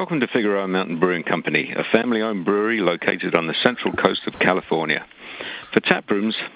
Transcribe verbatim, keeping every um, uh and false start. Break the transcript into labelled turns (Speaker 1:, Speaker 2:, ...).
Speaker 1: Welcome to Figueroa Mountain Brewing Company, a family-owned brewery located on the central coast of California. For tap rooms,